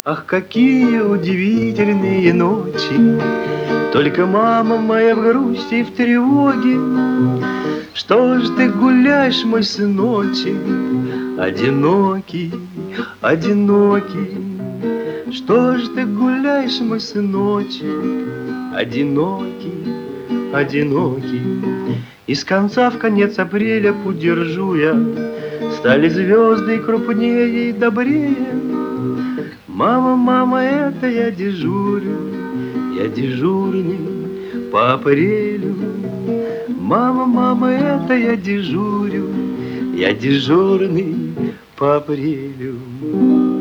Ах, какие удивительные ночи! Только мама моя в грусти и в тревоге. Что ж ты гуляешь, мой сыночек, одинокий, одинокий? Что ж ты гуляешь, мой сыночек, одинокий, одинокий? Из конца в конец апреля путь держу я, стали звезды крупнее и добрее. Мама, мама, это я дежурю, я дежурный по апрелю. Мама, мама, это я дежурю, я дежурный по апрелю.